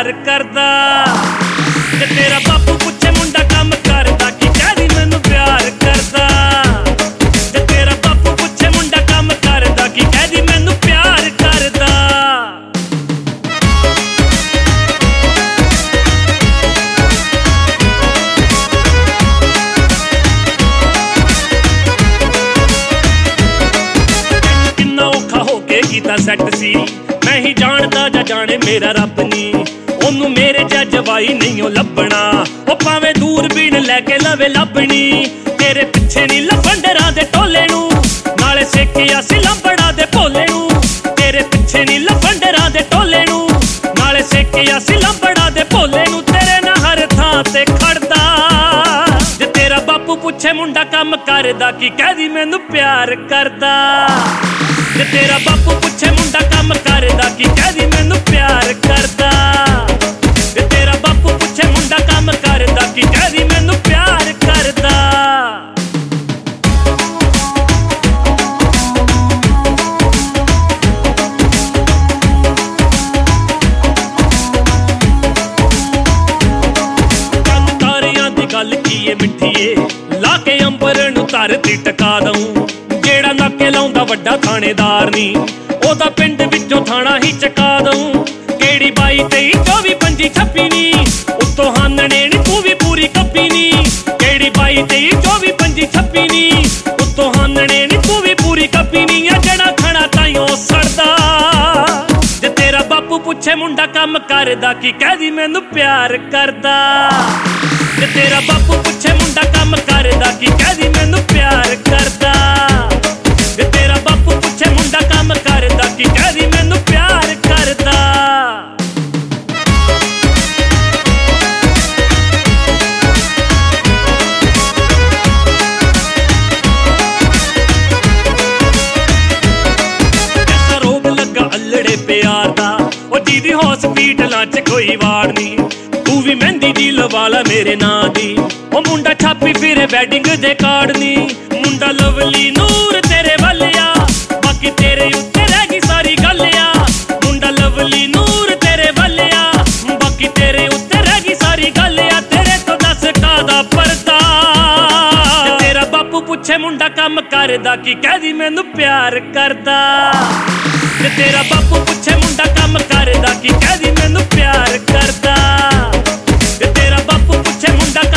प्यार करदा। ते तेरा बापू पुछे मुंडा काम करदा कि कहदी मैनू प्यार करदा। ते तेरा बापू पुछे मुंडा काम करदा कि कहदी मैनू प्यार करदा। किन्ना औखा हो के कीता सैट सी मैं ही जानदा जा जाने मेरा रब नी। ओनू मेरे जा जवाई नहीं लभना ओ भावें दूरबीन लैके लवे लभनी। तेरे पिछे नी लफंडरां दे टोले नू नाले सेकिया सी लंबड़ा दे भोले नू। तेरे पिछे नी लफंडरां दे टोले नू नाले सेकिया सी लंबड़ा दे भोले नू। तेरे ना हर थां ते खड़दा। जे तेरा बापू पुछे मुंडा काम करदा कि कहदी मैनू प्यार करदा। जे तेरा बापू पुछे मुंडा काम करदा कि कहदी मैनू प्यार करदा। जे तेरा बापू पुछे मुंडा काम करदा कि कहदी मैनू प्यार करदा। चंद तारियां दी गल कीए मिठीए ला के अंबर नू धरती टका दऊं। जेड़ा नाके लाउंदा वड्डा थानेदार नी ओदा पिंड विचों थाना ही चका दऊं। केड़ी 22 23 24 25 26 नी उत्तों हानने नी तू भी पूरी कप्पी नी। केड़ी 22 23 24 25 26 नी उत्तों हानने नी तू भी पूरी कप्पी नी। जड़ा खड़ा ताइयों सड़दा। जे तेरा बापू पुछे मुंडा काम करदा कि कहदी मैनू प्यार करदा। जे तेरा बापू पुछे मुंडा काम करदा कि कहदी मैनू प्यार करदा। जे तेरा बापू पुछे मुंडा काम करदा कि कहदी मैनू प्यार करदा। ऐसा रोग लगा अल्लड़े प्यार दा ओ जीदी हॉस्पिटलां च कोई वाड़ नी। तू भी मेहंदी दी लवाला मेरे नां दी ओ मुंडा छापी फिरे वैडिंग दे कार्ड नी। मुंडा लवली नूर तेरे वल्लिया बाकी तेरे उत्ते रह गई सारी गल आ। मुंडा लवली नूर तेरे वल्लिया बाकी तेरे उत्ते रह गई सारी गल आ। तेरे तो दस कादा परदा। तेरा बापू पुछे मुंडा काम करदा कि कहदी मैनू प्यार करदा। ते तेरा बापू पुछे मुंडा काम करदा कि कहदी मैनू प्यार करदा। ते तेरा बापू पुछे मुंडा